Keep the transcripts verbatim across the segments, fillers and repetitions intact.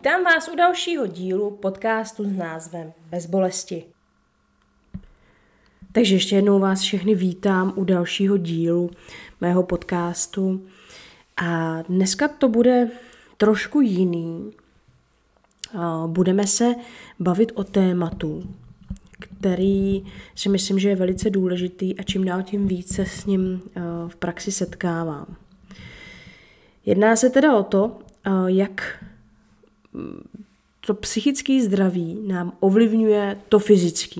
Vítám vás u dalšího dílu podcastu s názvem Bez bolesti. Takže ještě jednou vás všechny vítám u dalšího dílu mého podcastu. A dneska to bude trošku jiný. Budeme se bavit o tématu, který si myslím, že je velice důležitý a čím dál tím více s ním v praxi setkávám. Jedná se teda o to, jak to psychické zdraví nám ovlivňuje to fyzické.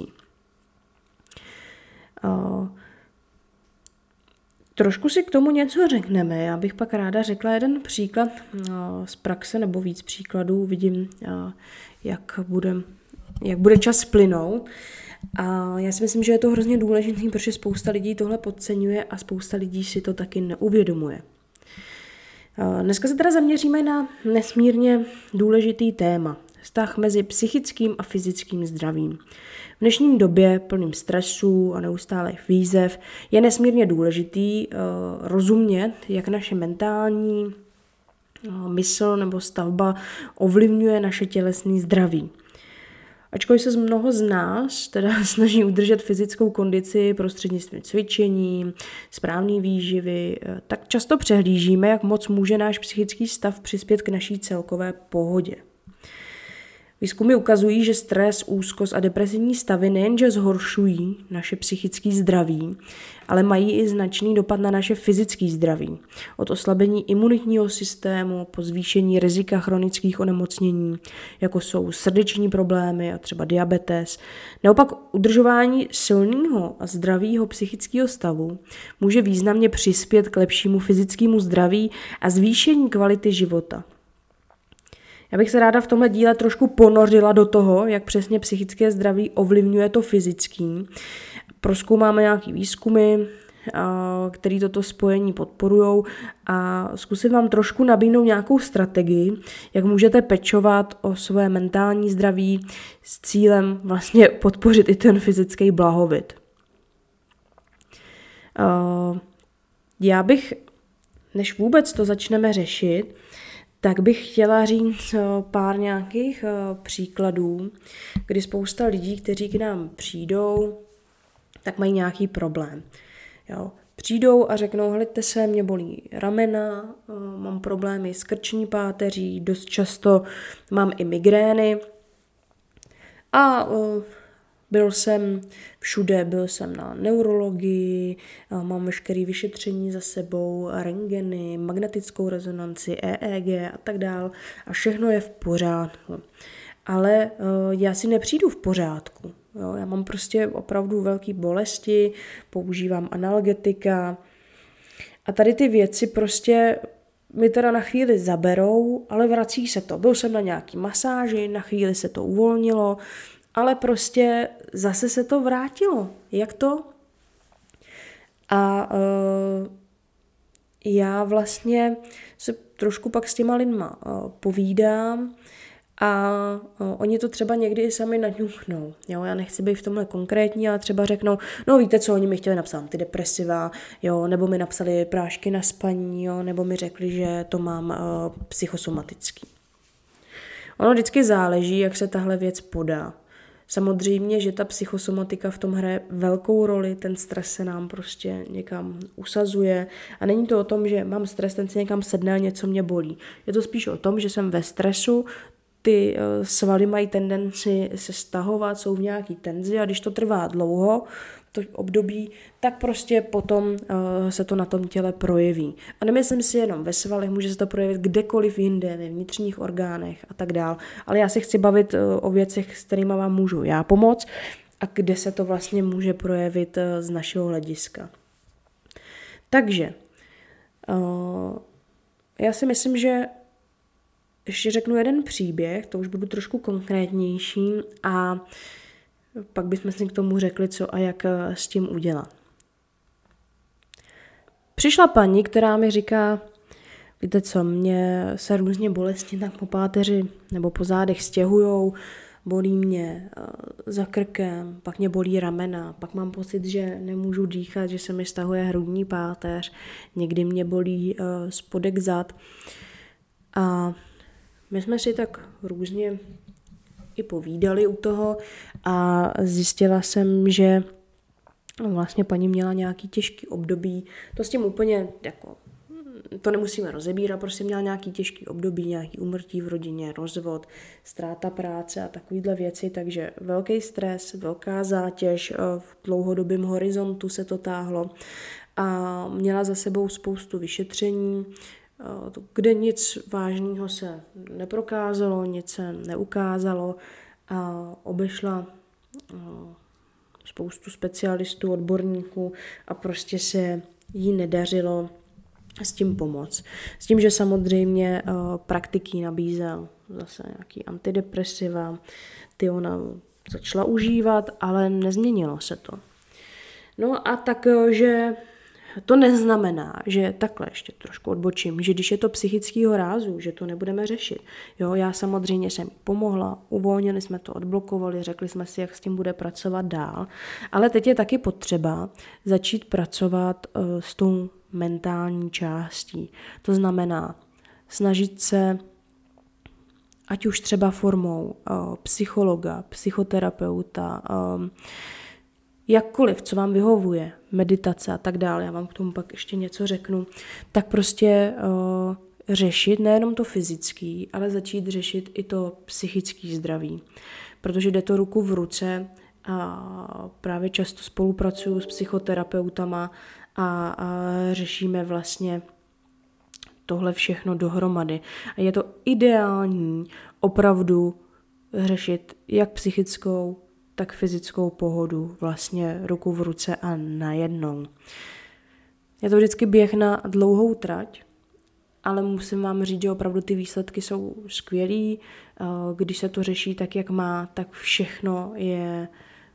Trošku si k tomu něco řekneme. Já bych pak ráda řekla jeden příklad z praxe nebo víc příkladů. Vidím, jak bude, jak bude čas plynout. A já si myslím, že je to hrozně důležité, protože spousta lidí tohle podceňuje a spousta lidí si to taky neuvědomuje. Dneska se teda zaměříme na nesmírně důležitý téma. Vztah mezi psychickým a fyzickým zdravím. V dnešní době plným stresu a neustálých výzev je nesmírně důležitý uh, rozumět, jak naše mentální uh, mysl nebo stavba ovlivňuje naše tělesné zdraví. Ačkoliv se mnoho z nás teda snaží udržet fyzickou kondici prostřednictvím cvičení, správné výživy, tak často přehlížíme, jak moc může náš psychický stav přispět k naší celkové pohodě. Výzkumy ukazují, že stres, úzkost a depresivní stavy nejenže zhoršují naše psychické zdraví, ale mají i značný dopad na naše fyzické zdraví. Od oslabení imunitního systému po zvýšení rizika chronických onemocnění, jako jsou srdeční problémy a třeba diabetes. Naopak udržování silného a zdravého psychického stavu může významně přispět k lepšímu fyzickému zdraví a zvýšení kvality života. Já bych se ráda v tomhle díle trošku ponořila do toho, jak přesně psychické zdraví ovlivňuje to fyzický. Prozkoumáme nějaký výzkumy, které toto spojení podporují a zkusím vám trošku nabídnout nějakou strategii, jak můžete pečovat o své mentální zdraví s cílem vlastně podpořit i ten fyzický blahobyt. Já bych, než vůbec to začneme řešit, tak bych chtěla říct pár nějakých příkladů, kdy spousta lidí, kteří k nám přijdou, tak mají nějaký problém. Jo. Přijdou a řeknou, hleďte se, mě bolí ramena, mám problémy s krční páteří, dost často mám i migrény a byl jsem všude, byl jsem na neurologii, mám veškeré vyšetření za sebou, rentgeny, magnetickou rezonanci, E E G a tak dál a všechno je v pořádku. Ale já si nepřijdu v pořádku. Jo, já mám prostě opravdu velké bolesti, používám analgetika a tady ty věci prostě mi teda na chvíli zaberou, ale vrací se to. Byl jsem na nějaký masáži, na chvíli se to uvolnilo, ale prostě zase se to vrátilo. Jak to? A uh, já vlastně se trošku pak s těma lidma uh, povídám a uh, oni to třeba někdy i sami naňuchnou. Jo, já nechci být v tomhle konkrétní, ale třeba řeknou, no víte co, oni mi chtěli napsat antidepresiva, jo, nebo mi napsali prášky na spaní, jo, nebo mi řekli, že to mám uh, psychosomatický. Ono vždycky záleží, jak se tahle věc podá. Samozřejmě, že ta psychosomatika v tom hraje velkou roli, ten stres se nám prostě někam usazuje a není to o tom, že mám stres, ten se někam sedne a něco mě bolí. Je to spíš o tom, že jsem ve stresu, ty svaly mají tendenci se stahovat, jsou v nějaký tenzi a když to trvá dlouho, to období, tak prostě potom uh, se to na tom těle projeví. A nemyslím si jenom ve svalech, může se to projevit kdekoliv jinde, ve vnitřních orgánech a tak dál. Ale já se chci bavit uh, o věcech, s kterými vám můžu já pomoct a kde se to vlastně může projevit uh, z našeho hlediska. Takže uh, já si myslím, že ještě řeknu jeden příběh, to už budu trošku konkrétnější a pak bychom si k tomu řekli, co a jak s tím udělat. Přišla paní, která mi říká, víte co, mě se různě bolesti tak po páteři nebo po zádech stěhujou, bolí mě za krkem, pak mě bolí ramena, pak mám pocit, že nemůžu dýchat, že se mi stahuje hrudní páteř, někdy mě bolí spodek zad a my jsme si tak různě i povídali u toho a zjistila jsem, že vlastně paní měla nějaký těžký období, to s tím úplně jako, to nemusíme rozebírat, prostě měla nějaký těžký období, nějaký úmrtí v rodině, rozvod, ztráta práce a takovýhle věci, takže velký stres, velká zátěž, v dlouhodobém horizontu se to táhlo a měla za sebou spoustu vyšetření, kde nic vážného se neprokázalo, nic se neukázalo a obešla spoustu specialistů, odborníků a prostě se jí nedařilo s tím pomoct. S tím, že samozřejmě praktiky nabízel zase nějaký antidepresiva, ty ona začala užívat, ale nezměnilo se to. No a takže to neznamená, že takhle ještě trošku odbočím, že když je to psychického rázu, že to nebudeme řešit. Jo, já samozřejmě jsem jí pomohla, uvolnili jsme to, odblokovali, řekli jsme si, jak s tím bude pracovat dál, ale teď je taky potřeba začít pracovat uh, s tou mentální částí. To znamená snažit se, ať už třeba formou uh, psychologa, psychoterapeuta, um, jakkoliv, co vám vyhovuje, meditace a tak dále, já vám k tomu pak ještě něco řeknu, tak prostě uh, řešit nejenom to fyzický, ale začít řešit i to psychické zdraví. Protože jde to ruku v ruce a právě často spolupracuju s psychoterapeutama a, a řešíme vlastně tohle všechno dohromady. A je to ideální opravdu řešit jak psychickou, tak fyzickou pohodu vlastně ruku v ruce a najednou. Je to vždycky běh na dlouhou trať, ale musím vám říct, že opravdu ty výsledky jsou skvělý. Když se to řeší tak, jak má, tak všechno je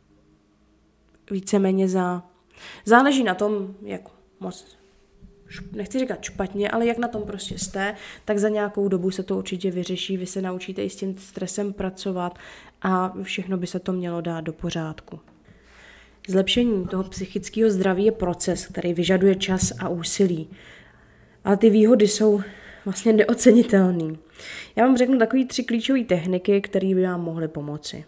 víceméně za... Záleží na tom, jak moc, nechci říkat špatně, ale jak na tom prostě jste, tak za nějakou dobu se to určitě vyřeší, vy se naučíte i s tím stresem pracovat a všechno by se to mělo dát do pořádku. Zlepšení toho psychického zdraví je proces, který vyžaduje čas a úsilí. Ale ty výhody jsou vlastně neocenitelné. Já vám řeknu takové tři klíčové techniky, které by vám mohly pomoci.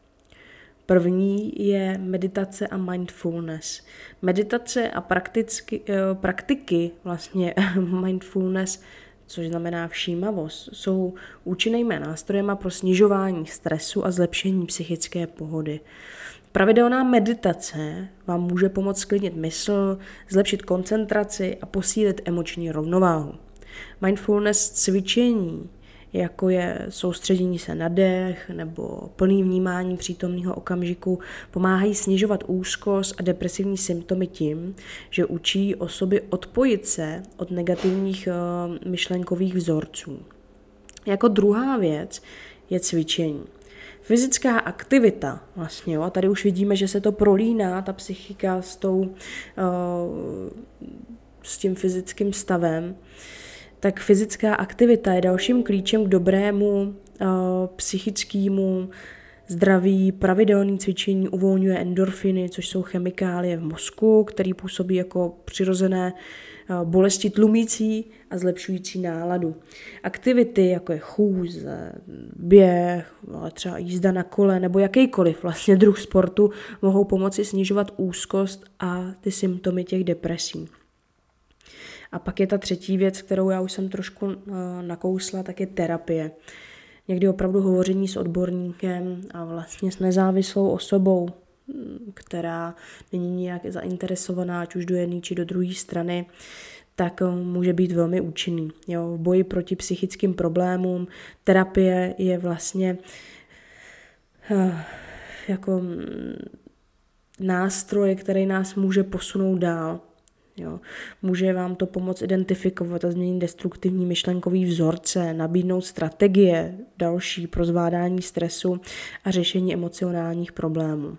První je meditace a mindfulness. Meditace a prakticky, praktiky vlastně mindfulness, což znamená všímavost, jsou účinnými nástrojem pro snižování stresu a zlepšení psychické pohody. Pravidelná meditace vám může pomoct sklidnit mysl, zlepšit koncentraci a posílit emoční rovnováhu. Mindfulness cvičení, jako je soustředění se na dech nebo plný vnímání přítomného okamžiku, pomáhají snižovat úzkost a depresivní symptomy tím, že učí osoby odpojit se od negativních uh, myšlenkových vzorců. Jako druhá věc je cvičení. Fyzická aktivita, vlastně, jo, a tady už vidíme, že se to prolíná, ta psychika s, tou, uh, s tím fyzickým stavem, tak fyzická aktivita je dalším klíčem k dobrému uh, psychickému zdraví. Pravidelné cvičení uvolňuje endorfiny, což jsou chemikálie v mozku, které působí jako přirozené uh, bolesti tlumící a zlepšující náladu. Aktivity, jako je chůze, běh, ale třeba jízda na kole nebo jakýkoliv vlastně druh sportu, mohou pomoci snižovat úzkost a ty symptomy těch depresí. A pak je ta třetí věc, kterou já už jsem trošku uh, nakousla, tak je terapie. Někdy opravdu hovoření s odborníkem a vlastně s nezávislou osobou, která není nějak zainteresovaná, ať už do jedné či do druhé strany, tak uh, může být velmi účinný. Jo, v boji proti psychickým problémům terapie je vlastně uh, jako nástroj, který nás může posunout dál. Jo. Může vám to pomoct identifikovat a změnit destruktivní myšlenkový vzorce, nabídnout strategie další pro zvládání stresu a řešení emocionálních problémů.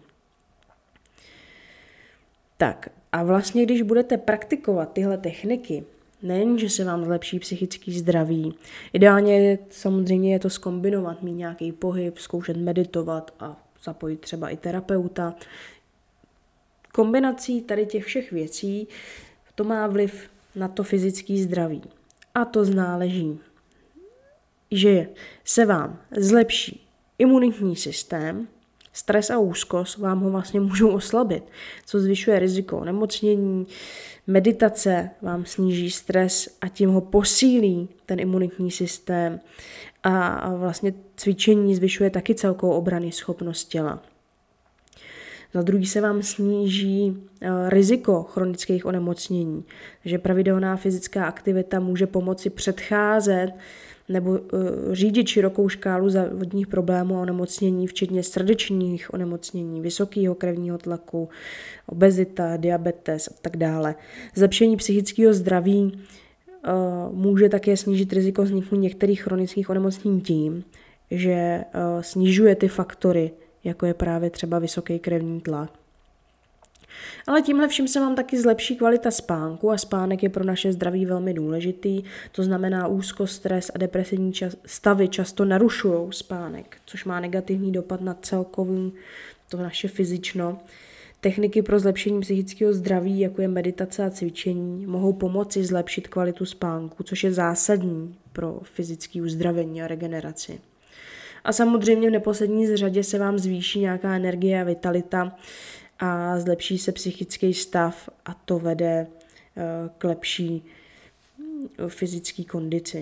Tak a vlastně, když budete praktikovat tyhle techniky, nejen, že se vám zlepší psychický zdraví, ideálně je, samozřejmě je to zkombinovat, mít nějaký pohyb, zkoušet meditovat a zapojit třeba i terapeuta. Kombinací tady těch všech věcí to má vliv na to fyzické zdraví. A to záleží že se vám zlepší imunitní systém, stres a úzkost vám ho vlastně můžou oslabit, co zvyšuje riziko onemocnění. Meditace vám sníží stres a tím ho posílí ten imunitní systém a vlastně cvičení zvyšuje taky celkovou obranný schopnost těla. Za druhý se vám sníží riziko chronických onemocnění, takže pravidelná fyzická aktivita může pomoci předcházet nebo řídit širokou škálu závodních problémů a onemocnění, včetně srdečních onemocnění, vysokého krevního tlaku, obezita, diabetes a tak dále. Zlepšení psychického zdraví může také snížit riziko vzniku některých chronických onemocnění tím, že snižuje ty faktory, jako je právě třeba vysoký krevní tlak. Ale tímhle vším se vám taky zlepší kvalita spánku a spánek je pro naše zdraví velmi důležitý. To znamená úzkost, stres a depresivní stavy často narušují spánek, což má negativní dopad na celkový to naše fyzično. Techniky pro zlepšení psychického zdraví, jako je meditace a cvičení, mohou pomoci zlepšit kvalitu spánku, což je zásadní pro fyzické uzdravení a regeneraci. A samozřejmě v neposlední řadě se vám zvýší nějaká energie a vitalita a zlepší se psychický stav a to vede k lepší fyzické kondici.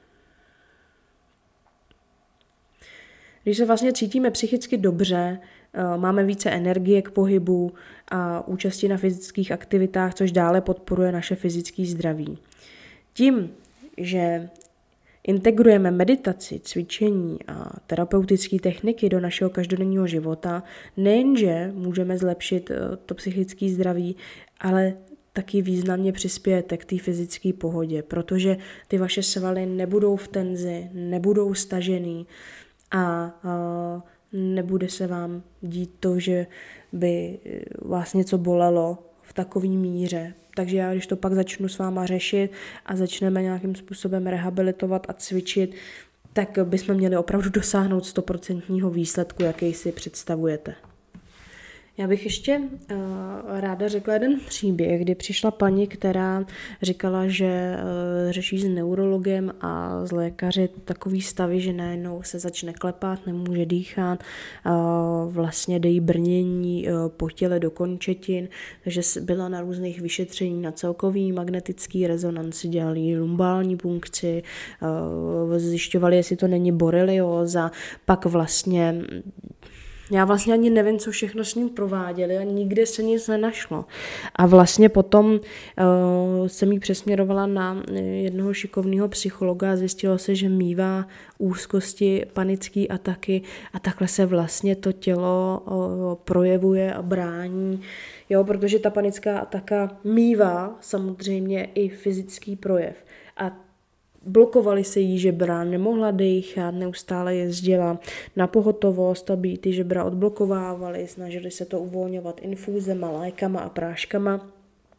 Když se vlastně cítíme psychicky dobře, máme více energie k pohybu a účasti na fyzických aktivitách, což dále podporuje naše fyzické zdraví. Tím, že integrujeme meditaci, cvičení a terapeutické techniky do našeho každodenního života, nejenže můžeme zlepšit to psychické zdraví, ale taky významně přispějete k té fyzické pohodě, protože ty vaše svaly nebudou v tenzi, nebudou stažený a, a nebude se vám dít to, že by vás něco bolelo v takové míře. Takže já, když to pak začnu s váma řešit a začneme nějakým způsobem rehabilitovat a cvičit, tak bychom měli opravdu dosáhnout stoprocentního výsledku, jaký si představujete. Já bych ještě uh, ráda řekla jeden příběh, kdy přišla paní, která říkala, že uh, řeší s neurologem a z lékaře takový stavy, že najednou se začne klepat, nemůže dýchat, uh, vlastně dejí brnění uh, po těle do končetin, takže byla na různých vyšetření na celkový magnetický rezonanci, dělali lumbální punkci, uh, zjišťovali, jestli to není borelióza, pak vlastně Já vlastně ani nevím, co všechno s ním prováděli a nikde se nic nenašlo. A vlastně potom uh, jsem jí přesměrovala na jednoho šikovného psychologa a zjistilo se, že mívá úzkosti, panické ataky a takhle se vlastně to tělo uh, projevuje a brání. Jo, protože ta panická ataka mívá samozřejmě i fyzický projev. A blokovali se jí žebra, nemohla dýchat, neustále jezdila na pohotovost, aby ty žebra odblokovávali, snažili se to uvolňovat infúzema, lékama a práškama.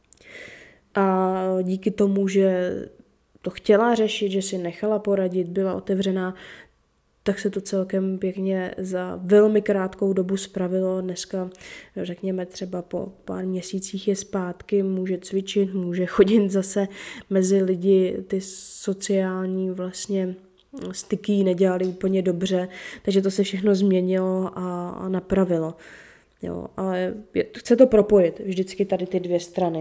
A díky tomu, že to chtěla řešit, že si nechala poradit, byla otevřená, tak se to celkem pěkně za velmi krátkou dobu spravilo. Dneska, řekněme, třeba po pár měsících je zpátky, může cvičit, může chodit zase mezi lidi, ty sociální vlastně styky nedělali úplně dobře, takže to se všechno změnilo a, a napravilo. Jo, ale chce to propojit vždycky tady ty dvě strany.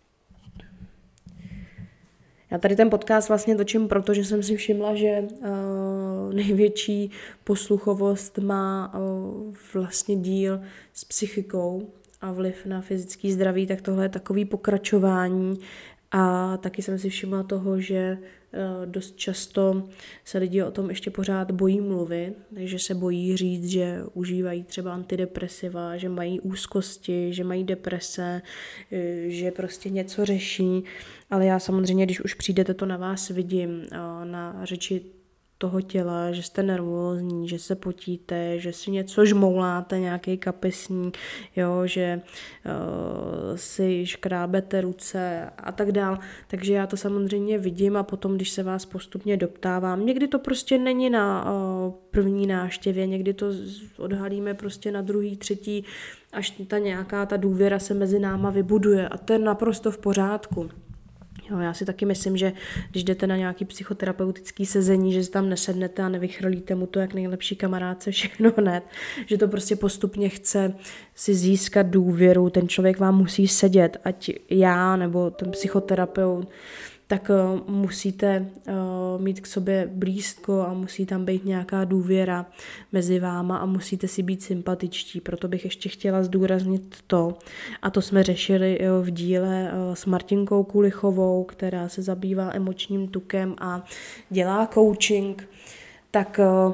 Já tady ten podcast vlastně točím, protože jsem si všimla, že uh, největší posluchovost má uh, vlastně díl s psychikou a vliv na fyzické zdraví, tak tohle je takový pokračování a taky jsem si všimla toho, že uh, dost často se lidi o tom ještě pořád bojí mluvit, takže se bojí říct, že užívají třeba antidepresiva, že mají úzkosti, že mají deprese, uh, že prostě něco řeší. Ale já samozřejmě, když už přijdete, to na vás vidím, na řeči toho těla, že jste nervózní, že se potíte, že si něco žmouláte, nějaký kapesník, jo, že uh, si škrábete ruce a tak dál. Takže já to samozřejmě vidím a potom, když se vás postupně doptávám, někdy to prostě není na uh, první návštěvě, někdy to odhalíme prostě na druhý, třetí, až ta nějaká ta důvěra se mezi náma vybuduje a to je naprosto v pořádku. Jo, já si taky myslím, že když jdete na nějaký psychoterapeutický sezení, že si tam nesednete a nevychrlíte mu to jak nejlepší kamarádce všechno hned, že to prostě postupně chce si získat důvěru, ten člověk vám musí sedět, ať já nebo ten psychoterapeut, tak uh, musíte uh, mít k sobě blízko a musí tam být nějaká důvěra mezi váma a musíte si být sympatičtí. Proto bych ještě chtěla zdůraznit to, a to jsme řešili uh, v díle uh, s Martinkou Kulichovou, která se zabývá emočním tukem a dělá coaching, tak uh,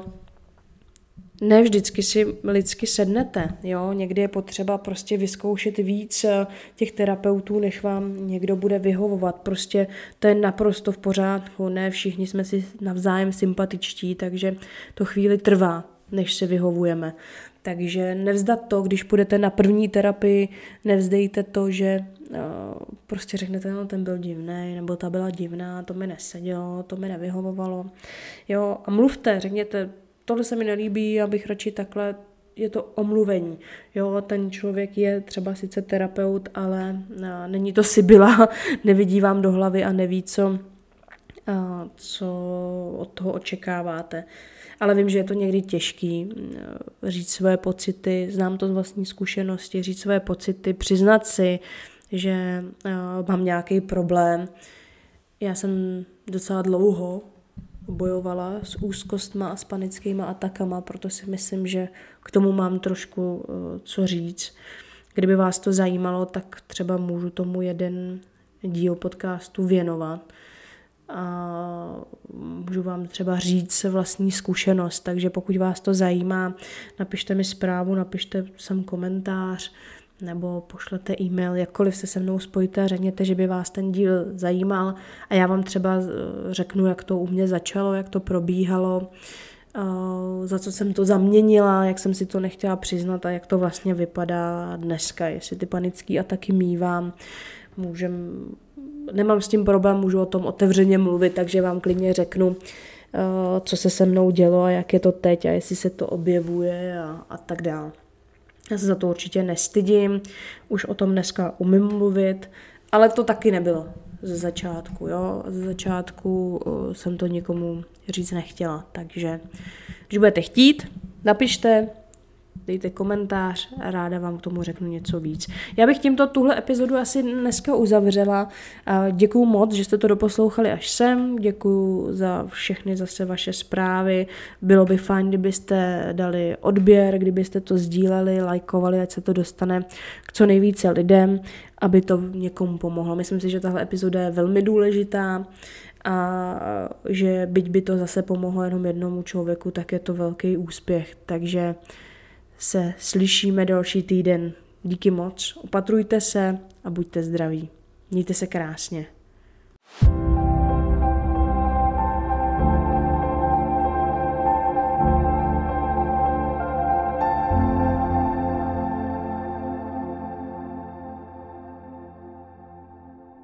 ne vždycky si lidsky sednete, jo, někdy je potřeba prostě vyzkoušet víc těch terapeutů, než vám někdo bude vyhovovat, prostě to je naprosto v pořádku, ne všichni jsme si navzájem sympatičtí, takže to chvíli trvá, než se vyhovujeme, takže nevzdat to, když půjdete na první terapii, nevzdejte to, že uh, prostě řeknete, no ten byl divný, nebo ta byla divná, to mi nesedělo, to mi nevyhovovalo, jo, a mluvte, řekněte, tohle se mi nelíbí, abych radši takhle, je to omluvení. Jo, ten člověk je třeba sice terapeut, ale a, není to Sibyla, nevidí vám do hlavy a neví, co, a, co od toho očekáváte. Ale vím, že je to někdy těžký říct své pocity, znám to z vlastní zkušenosti, říct své pocity, přiznat si, že a, mám nějaký problém. Já jsem docela dlouho bojovala s úzkostma a s panickýma atakama, proto si myslím, že k tomu mám trošku uh, co říct. Kdyby vás to zajímalo, tak třeba můžu tomu jeden díl podcastu věnovat a můžu vám třeba říct vlastní zkušenost, takže pokud vás to zajímá, napište mi zprávu, napište sem komentář, nebo pošlete e-mail, jakkoliv se se mnou spojíte a řekněte, že by vás ten díl zajímal a já vám třeba řeknu, jak to u mě začalo, jak to probíhalo, za co jsem to zaměnila, jak jsem si to nechtěla přiznat a jak to vlastně vypadá dneska, jestli ty panické ataky mívám, můžem, nemám s tím problém, můžu o tom otevřeně mluvit, takže vám klidně řeknu, co se se mnou dělo a jak je to teď a jestli se to objevuje a, a tak dále. Já se za to určitě nestydím, už o tom dneska umím mluvit, ale to taky nebylo ze začátku, jo. Ze začátku uh, jsem to nikomu říct nechtěla, takže když budete chtít, napište, dejte komentář a ráda vám k tomu řeknu něco víc. Já bych tímto tuhle epizodu asi dneska uzavřela. Děkuju moc, že jste to doposlouchali až sem. Děkuju za všechny zase vaše zprávy. Bylo by fajn, kdybyste dali odběr, kdybyste to sdíleli, lajkovali, ať se to dostane k co nejvíce lidem, aby to někomu pomohlo. Myslím si, že tahle epizoda je velmi důležitá a že byť by to zase pomohlo jenom jednomu člověku, tak je to velký úspěch. Takže se slyšíme další týden. Díky moc, opatrujte se a buďte zdraví. Mějte se krásně.